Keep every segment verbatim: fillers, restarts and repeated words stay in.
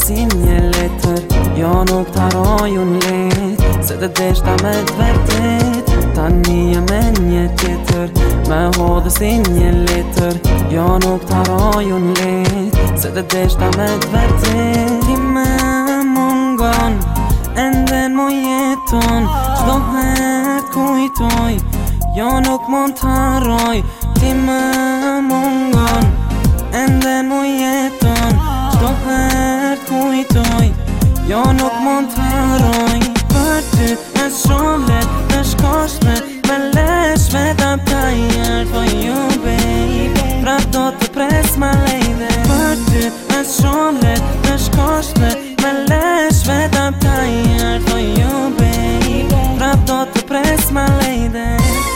si një letër, jo nuk t'haroj unë let, se të deshta me t'vërtet, tani jem me një tjetër, me hodhë si një letër, jo nuk t'haroj unë let, se të deshta me t'vërtet. Ti me mungon, enden mu jeton, qdo her kujtoj, jo nuk mund t'haroj. Ti me mungon, enden mu jeton, qdo her kujtoj, jo nuk mund t'haroj. Për ty e shumë let, e shkoshme, me lesh me ta ptajer for you babe, prap do të pres ma lejde. Për ty e shumë let, e shkoshme, me lesh me ta ptajer for you babe, prap do të pres ma lejde.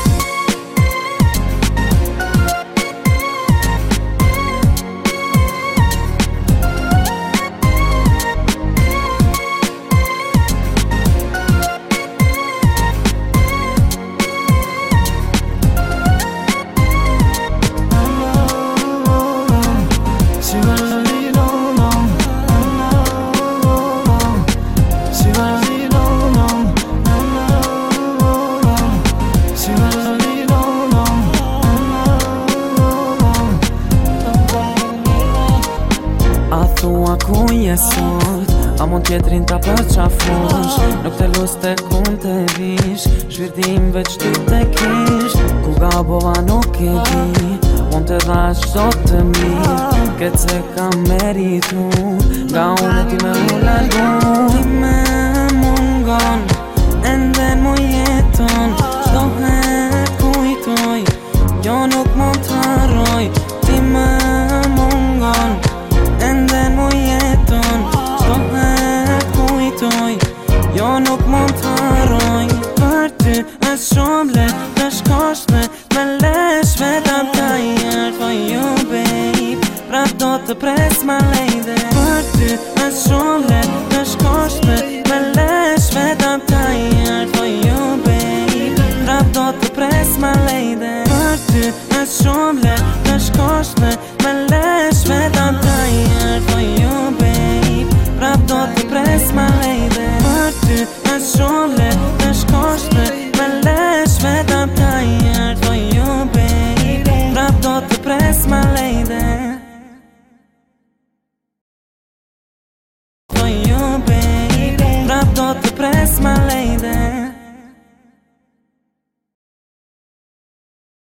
Thua ku je sot, a mund tjetrin ta përqafush, nuk të lus të kun të vish, shvirtim veç ty të kish, ku gabova nuk e di, mund të dhash qdo të mirë, këtë se kam meritu, nga unë ti me u largu. Ti me mungon, enden mu jeton, qdo her kujtoj, jo nuk mund t'haroj. Ti me mungon, enden mu jeton, qdo her kujtoj, jo nuk mund t'haroj. Për ty e shumë let, të shkoshme, me lesh me ta ptajer for you babe, prap do të pres ma lejde. Për ty e shumë let, të shkoshme, me lesh me ta ptajer for you babe, prap do të pres ma lejde. Për ty e shumë let,